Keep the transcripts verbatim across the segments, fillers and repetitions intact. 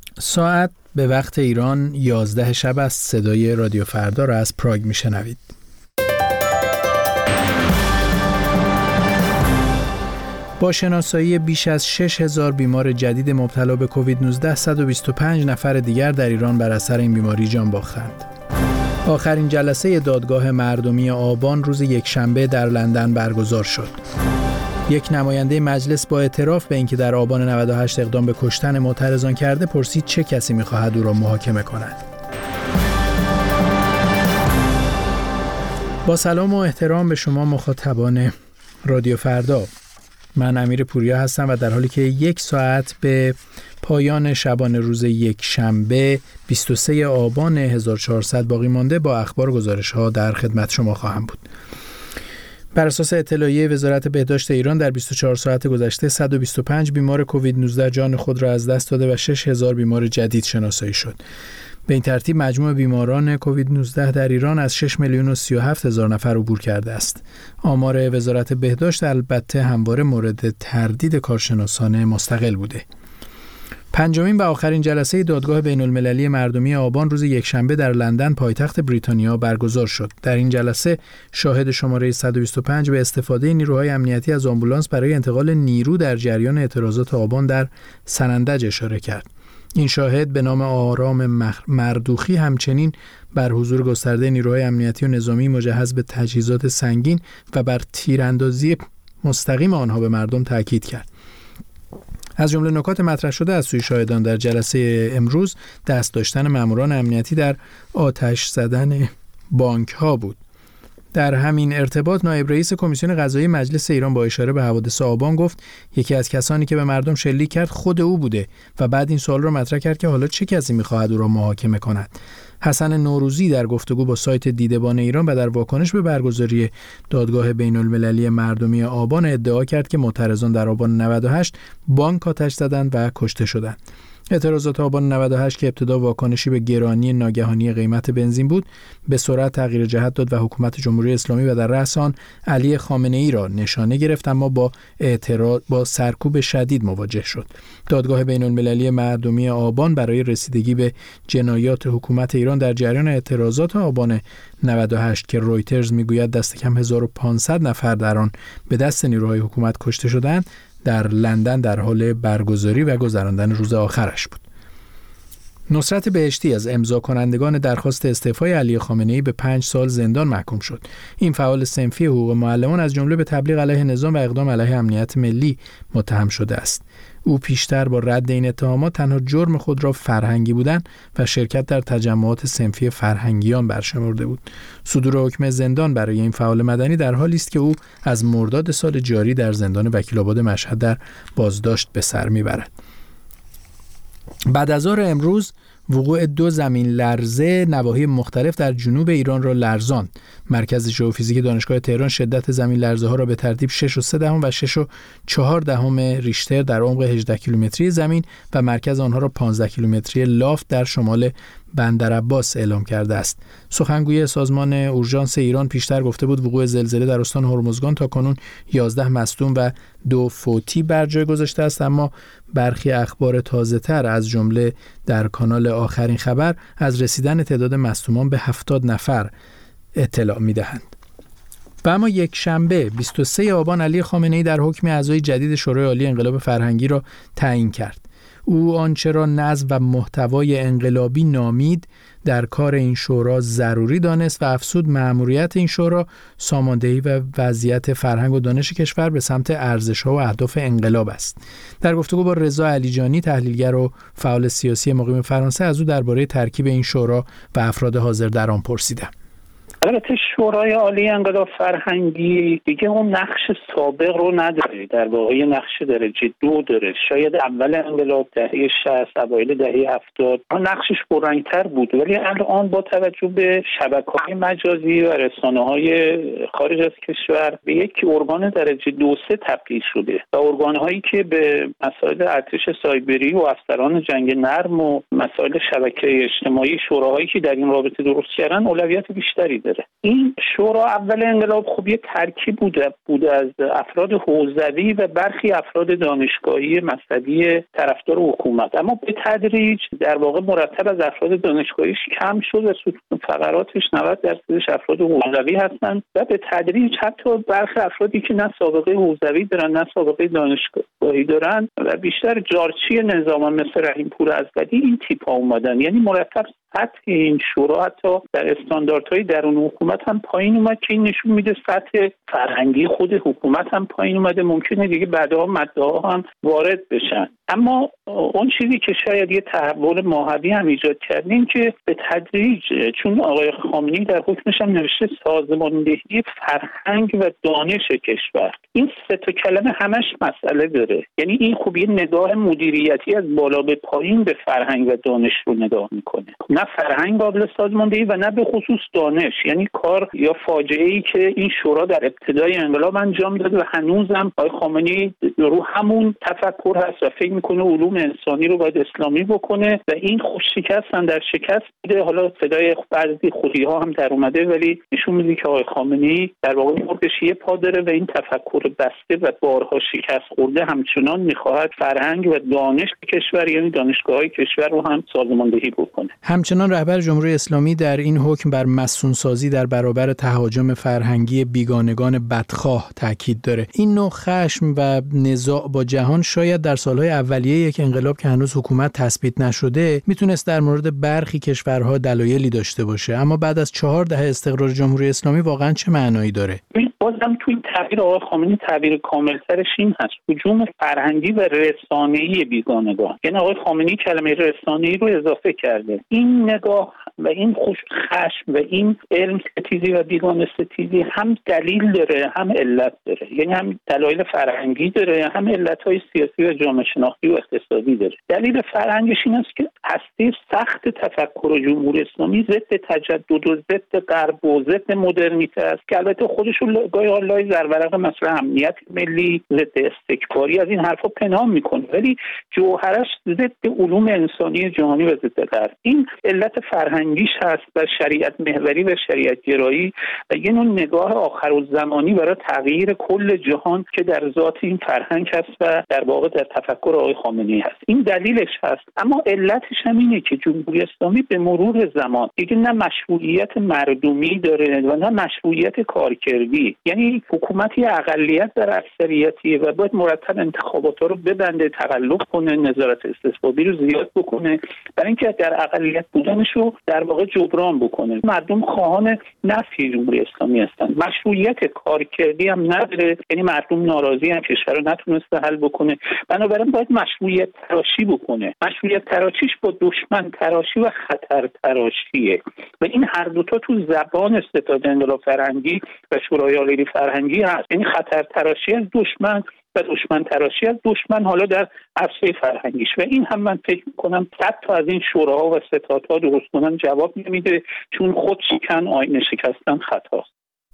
ساعت به وقت ایران یازده شب است. صدای رادیو فردا را از پراگ میشنوید. با شناسایی بیش از شش هزار بیمار جدید مبتلا به کووید نوزده، صد و بیست و پنج نفر دیگر در ایران بر اثر این بیماری جان باختند. آخرین جلسه دادگاه مردمی آبان روز یکشنبه در لندن برگزار شد. یک نماینده مجلس با اعتراف به اینکه در آبان نود و هشت اقدام به کشتن معترضان کرده، پرسید چه کسی می‌خواهد او را محاکمه کند. با سلام و احترام به شما مخاطبان رادیو فردا، من امیر پوریا هستم و در حالی که یک ساعت به پایان شبانه روز یک شنبه بیست و سوم آبان هزار و چهارصد باقی مانده، با اخبار و گزارش‌ها در خدمت شما خواهم بود. بر اساس اطلاعیه وزارت بهداشت ایران در بیست و چهار ساعت گذشته صد و بیست و پنج بیمار کووید نوزده جان خود را از دست داده و شش هزار بیمار جدید شناسایی شد. به این ترتیب مجموع بیماران کووید نوزده در ایران از شش میلیون و سی و هفت هزار نفر عبور کرده است. آمار وزارت بهداشت البته همواره مورد تردید کارشناسان مستقل بوده. پنجمین و آخرین جلسه دادگاه بین المللی مردمی آبان روز یکشنبه در لندن پایتخت بریتانیا برگزار شد. در این جلسه شاهد شماره صد و بیست و پنج به استفاده نیروهای امنیتی از آمبولانس برای انتقال نیرو در جریان اعتراضات آبان در سنندج اشاره کرد. این شاهد به نام آرام مردوخی همچنین بر حضور گسترده نیروهای امنیتی و نظامی مجهز به تجهیزات سنگین و بر تیراندازی مستقیم آنها به مردم تاکید کرد. از جمله نکات مطرح شده از سوی شاهدان در جلسه امروز دست داشتن ماموران امنیتی در آتش زدن بانک ها بود. در همین ارتباط نایب رئیس کمیسیون قضایی مجلس ایران با اشاره به حوادث آبان گفت یکی از کسانی که به مردم شلیک کرد خود او بوده و بعد این سوال را مطرح کرد که حالا چه کسی می‌خواهد او را محاکمه کند. حسن نوروزی در گفتگو با سایت دیدبان ایران و در واکنش به برگزاری دادگاه بین المللی مردمی آبان ادعا کرد که معترضان در آبان نود و هشت بانک آتش زدند و کشته شدند. اعتراضات آبان نود و هشت که ابتدا واکنشی به گرانی ناگهانی قیمت بنزین بود، به سرعت تغییر جهت داد و حکومت جمهوری اسلامی و در رأس آن علی خامنه‌ای را نشانه گرفت، اما با اعتراض با سرکوب شدید مواجه شد. دادگاه بین المللی مردمی آبان برای رسیدگی به جنایات حکومت ایران در جریان اعتراضات آبان نود و هشت که رویترز میگوید دست کم هزار و پانصد نفر در آن به دست نیروهای حکومت کشته شدند، در لندن در حال برگزاری و گذراندن روز آخرش بود. نصرت بهشتی از امضا کنندگان درخواست استعفای علی خامنه‌ای به پنج سال زندان محکوم شد. این فعال صنفی حقوق معلمان از جمله به تبلیغ علیه نظام و اقدام علیه امنیت ملی متهم شده است. او پیشتر با رد این اتهامات تنها جرم خود را فرهنگی بودن و شرکت در تجمعات صنفی فرهنگیان برشمرده بود. صدور حکم زندان برای این فعال مدنی در حالی است که او از مرداد سال جاری در زندان وکیل‌آباد مشهد در بازداشت به سر میبرد. بعد از ظهر امروز وقوع دو زمین لرزه نواحی مختلف در جنوب ایران را لرزاند. مرکز ژئوفیزیک دانشگاه تهران شدت زمین لرزه ها را به ترتیب شش و سه دهم و شش و چهار دهم ریشتر در عمق هجده کیلومتری زمین و مرکز آنها را پانزده کیلومتری لافت در شمال بندرعباس اعلام کرده است. سخنگوی سازمان اورژانس ایران پیشتر گفته بود وقوع زلزله در استان هرمزگان تاکنون یازده مصدوم و دو فوتی بر جای گذاشته است، اما برخی اخبار تازه‌تر از جمله در کانال آخرین خبر از رسیدن تعداد مصدومان به هفتاد نفر اطلاع می‌دهند. و اما یک شنبه بیست و سوم آبان علی خامنه‌ای در حکم اعضای جدید شورای عالی انقلاب فرهنگی را تعیین کرد. او آنچه را نظم و محتوای انقلابی نامید در کار این شورا ضروری دانست و افزود مأموریت این شورا ساماندهی و وضعیت فرهنگ و دانش کشور به سمت ارزش‌ها و اهداف انقلاب است. در گفتگو با رضا علیجانی تحلیلگر و فعال سیاسی مقیم فرانسه از او درباره ترکیب این شورا و افراد حاضر در آن پرسیدم. البته شورای عالی انقلاب فرهنگی دیگه اون نقش سابق رو نداره، در واقع نقش درجه دو داره. شاید اول انقلاب دهه شصت اوایل دهه هفتاد نقشش پررنگ‌تر بود، ولی الان با توجه به شبکه‌های مجازی و رسانه‌های خارج از کشور به یک ارگان درجه دو سه تبدیل شده و ارگان‌هایی که به مسائل ارتش سایبری و افسران جنگ نرم و مسائل شبکه اجتماعی شوراهایی که در این رابطه درست کردن اولویت بیشتری داره. نداره. این شورا اول انقلاب خب یه ترکیب بوده بوده از افراد حوزوی و برخی افراد دانشگاهی مذهبی طرفدار حکومت، اما به تدریج در واقع مرتب از افراد دانشگاهیش کم شد و ستون فقراتش نود درصدش افراد حوزوی هستند و به تدریج حتی برخی افرادی که نه سابقه حوزوی دارن نه سابقه دانشگاهی دارن و بیشتر جارچی نظام مثل رحیم‌پور ازبدی این تیپ‌ها اومدن. یعنی مرتب سطح این شورا حتی در استانداردهای درون حکومت هم پایین اومد که این نشون میده سطح فرهنگی خود حکومت هم پایین اومده. ممکنه دیگه بعدها مدعا هم وارد بشن، اما اون چیزی که شاید یه تحول ماهوی هم ایجاد کرده این که به تدریج، چون آقای خامنه‌ای در حکمش هم نوشته سازماندهی فرهنگ و دانش کشور، این سه تا کلمه همش مسئله داره. یعنی این خب یه نگاه مدیریتی از بالا به پایین به فرهنگ و دانش رو نگاه میکنه، نه فرهنگ قابل سازماندهی و نه به خصوص دانش. یعنی کار یا فاجعه‌ای که این شورا در ابتدای انقلاب انجام داد و هنوزم آقای خامنه‌ای رو همون تفکر هست و فکر میکنه علوم انسانی رو باید اسلامی بکنه و این خوش شکستن در شکست بوده. حالا صدای بعضی خودی‌ها هم در اومده ولی نشون میده که آقای خامنه‌ای در واقع مرگش یه پا داره و این تفکر بسته و بارها شکست خورده همچنان میخواهد فرهنگ و دانش کشور یعنی دانشگاه‌های کشور رو هم سازماندهی بکنه. همچنان رهبر جمهوری اسلامی در این حکم بر مسئول‌سازی در برابر تهاجم فرهنگی بیگانگان بدخواه تاکید داره. این نوع خشم و نزاع با جهان شاید در سالهای اولیه یک انقلاب که هنوز حکومت تثبیت نشده میتونست در مورد برخی کشورها دلایلی داشته باشه، اما بعد از چهار دهه استقرار جمهوری اسلامی واقعا چه معنایی داره؟ بازم توی تعبیر آقای خامنه‌ای تعبیر کاملترش این هست: هجوم فرهنگی و رسانه‌ای بیگانگان. یعنی آقای خامنه‌ای کلمه رسانه‌ای رو اضافه کرده. این نگاه و این خوش خشم و این علم ستیزی و بیگانه ستیزی هم دلیل داره هم علت داره. یعنی هم دلایل فرهنگی داره هم علت‌های سیاسی و جامعه شناختی و اقتصادی داره. دلیل فرهنگش این است که هسته سخت تفکر جمهوری اسلامی ضد تجدد و ضد غرب و ضد مدرنیته است که البته خودش رو گاهی لای زرورق مثلا امنیت ملی، ضد استکباری، از این حرفا پنهان میکنه، ولی جوهرش ضد علوم انسانی جهانی و ضد غرب. این علت فرهنگیش هست و شریعت محوری و شریعت گرایی و یه نوع نگاه آخرالزمانی برای تغییر کل جهان که در ذات این فرهنگ هست و در واقع در تفکر آقای خامنه‌ای هست. این دلیلش هست، اما علتش هم اینه که جمهوری اسلامی به مرور زمان دیگه نه مشروعیت مردمی داره و نه مشروعیت کارکردی. یعنی حکومتی اقلیت در اکثریتی و باید مرتب انتخابات رو ببنده، تقلب کنه، نظارت استثبابی رو زیاد بکنه برای اینکه در اقلیت بودنش رو در واقع جبران بکنه. مردم خواهان نفی جمهوری اسلامی هستند. مشروعیت کارکردی هم نداره، یعنی مردم ناراضی هم کشور رو نتونسته حل بکنه، بنابراین باید مشروعیت تراشی بکنه. مشروعیت تراشیش با دشمن تراشی و خطر تراشیه و این هر دوتا تو زبان ستاد انقلاب فرهنگی و شورای عالی فرهنگی هست. یعنی خطر تراشی از دشمن و دشمن تراشی از دشمن، حالا در عرصه فرهنگیش. و این هم من فکر میکنم صد تا از این شوراها و ستادها درست کنن جواب نمیده، چون خود شکن آینه شکستن خطاست.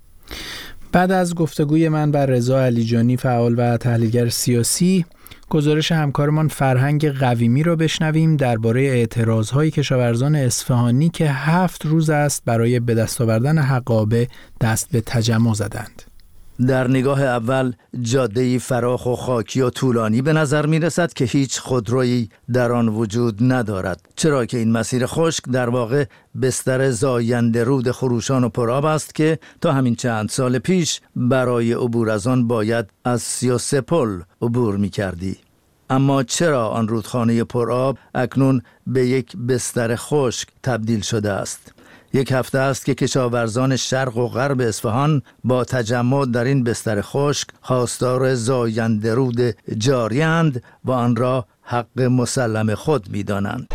بعد از گفتگوی من با رضا علیجانی، فعال و تحلیلگر سیاسی، گزارش همکارمان فرهنگ قویمی را بشنویم درباره اعتراض‌های کشاورزان اصفهانی که هفت روز است برای به دست آوردن حقابه دست به تجمع زدند. در نگاه اول جاده‌ای فراخ و خاکی و طولانی به نظر می رسد که هیچ خودرویی در آن وجود ندارد، چرا که این مسیر خشک در واقع بستر زاینده رود خروشان و پرآب است که تا همین چند سال پیش برای عبور از آن باید از سی و سه پل عبور می کردی. اما چرا آن رودخانه پرآب اکنون به یک بستر خشک تبدیل شده است؟ یک هفته است که کشاورزان شرق و غرب اصفهان با تجمع در این بستر خشک خواستار زاینده رود جاری‌اند و آن را حق مسلم خود می‌دانند.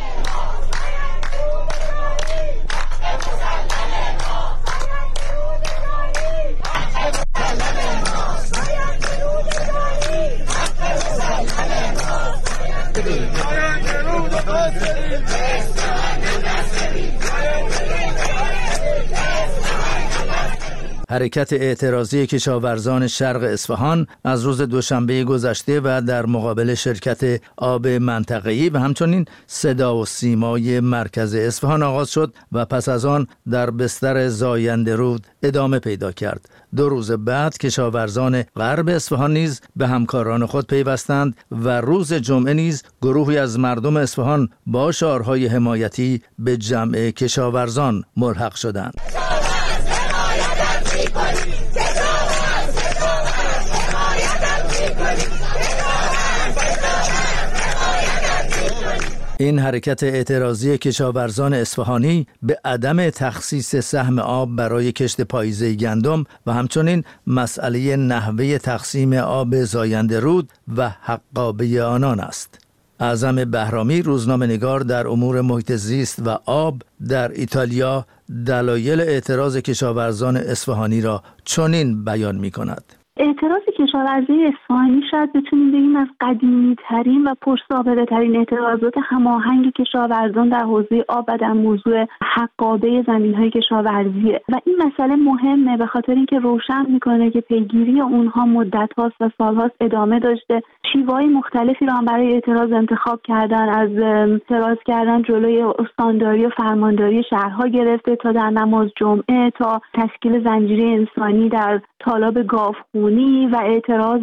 حرکت اعتراضی کشاورزان شرق اصفهان از روز دوشنبه گذشته و در مقابل شرکت آب منطقه‌ای و همچنین صدا و سیمای مرکز اصفهان آغاز شد و پس از آن در بستر زاینده رود ادامه پیدا کرد. دو روز بعد کشاورزان غرب اصفهان نیز به همکاران خود پیوستند و روز جمعه نیز گروهی از مردم اصفهان با شعارهای حمایتی به جمع کشاورزان ملحق شدند. این حرکت اعتراضی کشاورزان اصفهانی به عدم تخصیص سهم آب برای کشت پاییزه گندم و همچنین مسئله نحوه تقسیم آب زاینده رود و حقابه آنان است. اعظم بهرامی، روزنامه‌نگار در امور محیط زیست و آب در ایتالیا، دلایل اعتراض کشاورزان اصفهانی را چنین بیان می‌کند. اعتراض کشاورزی اصفهانی شاید بتونیم بگیم از قدیمی ترین و پرسابقه ترین اعتراضات هماهنگ کشاورزان در حوزه آب و در موضوع حقابه زمین‌های کشاورزیه و این مسئله مهمه به خاطر اینکه روشن میکنه که پیگیری اونها مدت هاست و سال هاست ادامه داشته. شیوه‌های مختلفی را هم برای اعتراض انتخاب کردن، از اعتراض کردن جلوی استانداری و فرمانداری شهرها گرفته تا در نماز جمعه تا تشکیل زنجیره انسانی در تالاب گاوخونی و اعتراض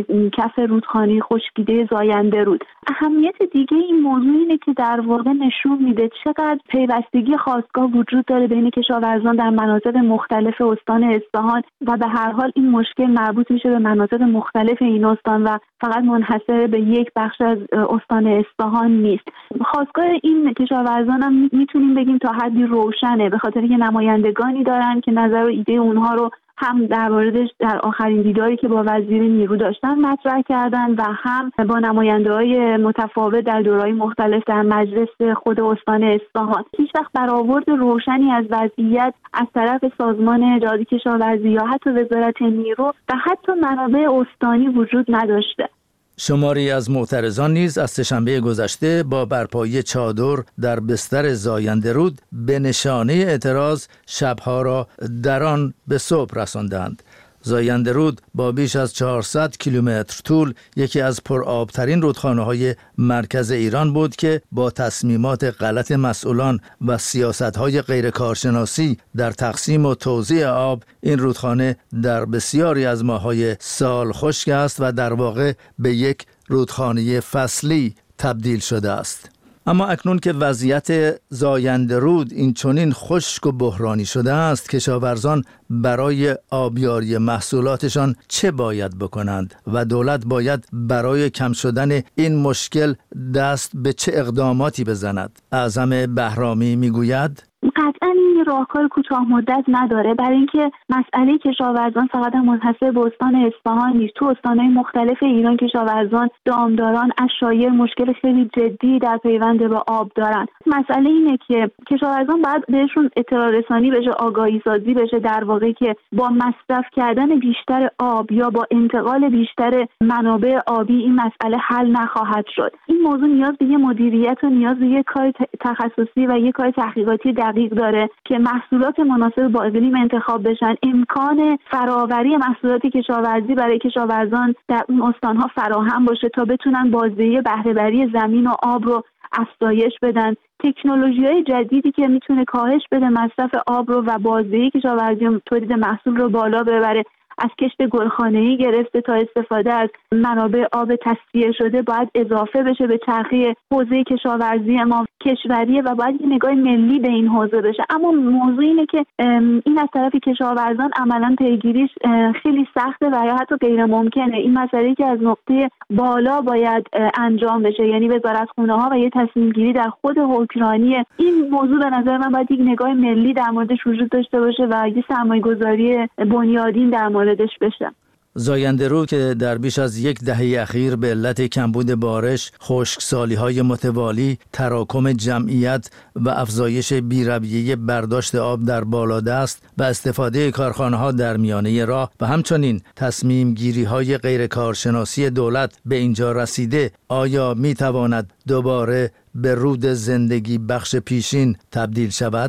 کف رودخانه خشکیده زاینده رود. اهمیت دیگه این موضوع اینه که در واقع نشون میده چقدر پیوستگی خاستگاه وجود داره بین کشاورزان در مناطق مختلف استان اصفهان و به هر حال این مشکل مربوط میشه به مناطق مختلف این استان و فقط منحصر به یک بخش از استان اصفهان نیست. خاستگاه این کشاورزان هم میتونیم بگیم تا حدی روشنه به خاطر که نمایندگانی دارن که نظر و ایده اونها رو هم در موردش در آخرین دیداری که با وزیر نیرو داشتن مطرح کردن و هم با نماینده‌های متفاوت در دوره‌های مختلف در مجلس خود استان اصفهان. هیچ وقت برآورد روشنی از وضعیت از طرف سازمان جهاد کشاورزی یا حتی وزارت نیرو و حتی منابع استانی وجود نداشته. شماری از معترضان نیز از سه‌شنبه گذشته با برپایی چادر در بستر زاینده رود به نشانه اعتراض شبها را در آن به صبح رساندند. زاینده رود با بیش از چهارصد کیلومتر طول یکی از پرآبترین رودخانه‌های مرکز ایران بود که با تصمیمات غلط مسئولان و سیاست‌های غیر کارشناسی در تقسیم و توزیع آب این رودخانه در بسیاری از ماه‌های سال خشک است و در واقع به یک رودخانه فصلی تبدیل شده است. اما اکنون که وضعیت زاینده رود این چنین خشک و بحرانی شده است، کشاورزان برای آبیاری محصولاتشان چه باید بکنند و دولت باید برای کم شدن این مشکل دست به چه اقداماتی بزند؟ اعظم بهرامی میگوید قطعا این راهکار کوتاه مدت نداره، برای اینکه مسئله کشاورزان فقط منحصر به استان اصفهان نیست. تو استان‌های مختلف ایران کشاورزان، دامداران، عشایر مشکل خیلی جدی در پیوند با آب دارن. مسئله اینه که کشاورزان باید بهشون اطلاع رسانی بشه، آگاهی سازی بشه در واقع که با مصرف کردن بیشتر آب یا با انتقال بیشتر منابع آبی این مسئله حل نخواهد شد. این موضوع نیاز به مدیریت و نیاز به کار تخصصی و یک کار تحقیقاتی دقیق داره که محصولات مناسب با اقلیم انتخاب بشن، امکان فراوری محصولات کشاورزی برای کشاورزان در اون استانها فراهم باشه تا بتونن بازدهی بهره وری زمین و آب رو افزایش بدن. تکنولوژی‌های جدیدی که میتونه کاهش بده مصرف آب رو و بازدهی کشاورزی و تولید محصول رو بالا ببره، از کشت گلخانه‌ای گرفته تا استفاده از منابع آب تصفیه شده باید اضافه بشه به چرخه حوزه کشاورزی ما کشوریه و باید یه نگاه ملی به این حوزه بشه. اما موضوع اینه که این از طرف کشاورزان عملاً پیگیریش خیلی سخته و یا حتی غیر ممکنه. این مسئله که از نقطه بالا باید انجام بشه، یعنی وزارتخونه‌ها و یه تصمیم گیری در خود حکمرانی این موضوع به نظر من باید یک نگاه ملی در موردش وجود داشته باشه و یه سرمایه‌گذاری بنیادین در موردش بشه. زاینده رود که در بیش از یک دهه اخیر به علت کمبود بارش، خشکسالی‌های متوالی، تراکم جمعیت و افزایش بی‌رویه برداشت آب در بالادست و استفاده کارخانه‌ها در میانه راه و همچنین تصمیم گیری‌های غیر کارشناسی دولت به اینجا رسیده، آیا می‌تواند دوباره به رود زندگی بخش پیشین تبدیل شود؟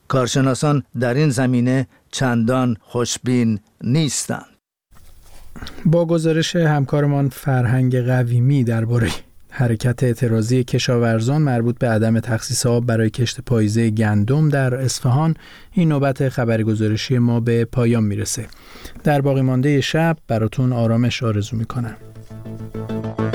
کارشناسان در این زمینه چندان خوشبین نیستند. با گزارش همکارمان فرهنگ قویمی درباره حرکت اعتراضی کشاورزان مربوط به عدم تخصیص آب برای کشت پاییزه گندم در اصفهان، این نوبت خبرگزارشی ما به پایان میرسه. در باقی مانده شب براتون آرامش آرزو میکنم.